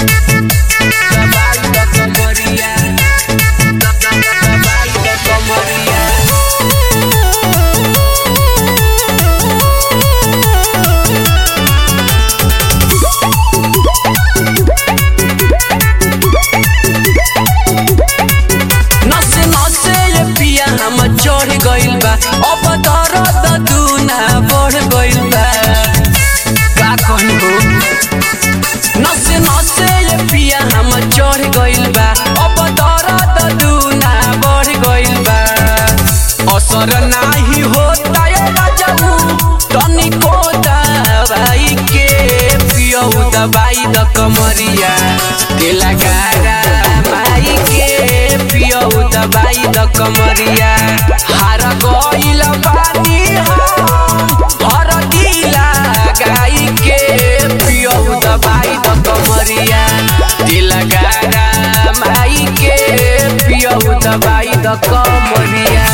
अब दर्द दूना बढ़ गइल बा का कहनी हो नसे नसे ये पिया हम चढ़ गइल बा अब दर्द दूना बढ़ गइल बा असर नाही होता ये राजू तनिको दवाई के पियो दवाई द कमरिया दिला गारा माई के पियो दवाई द कमरिया हार गइल पानी भर दिला गाई के पियो दवाई द कमरिया दिला गारा माई के पियो दवाई द कमरिया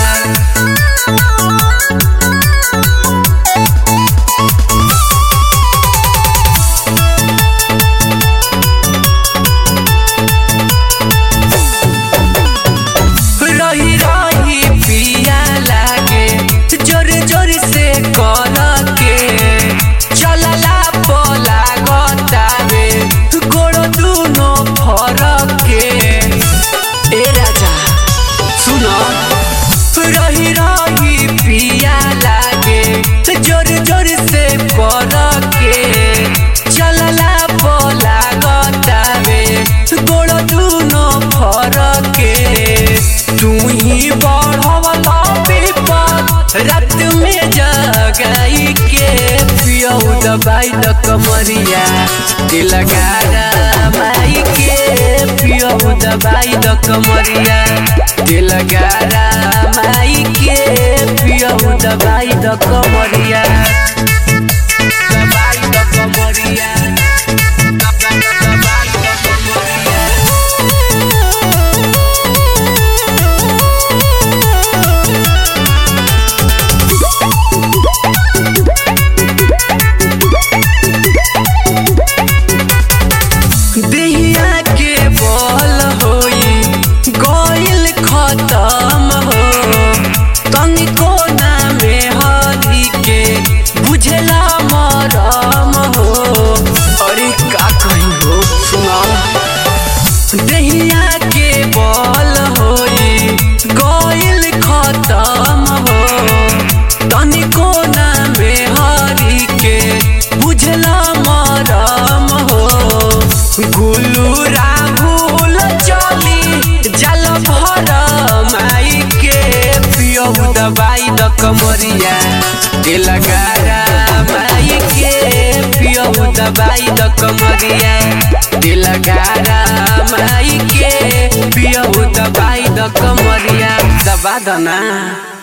जोर से कर के चलला पोला गतावे गोड़ दूनो फर के तू ही बढ़वला विपद रात में जगाई के पियो दवाई द कमरिया दिल गारा माई के पियो दवाई द कमरिया दिल गारा माई के पियो दवाई द कमरिया दवाई द कमरिया देहिया के बल होई गइल खत्म हो तनिको ना में हरी के बुझला मरम हो अरे का कहीं हो सुना देहिया के बल होई गइल खत्म हो तनिको ना में हरी के बुझला मरम हो गुलू राहुल चली जल भर माई के पियो दवाई द कमरिया दिल गारा माई के पियो दवाई द कमरिया दिल गारा माई के पियो दवाई द कमरिया दबा दना।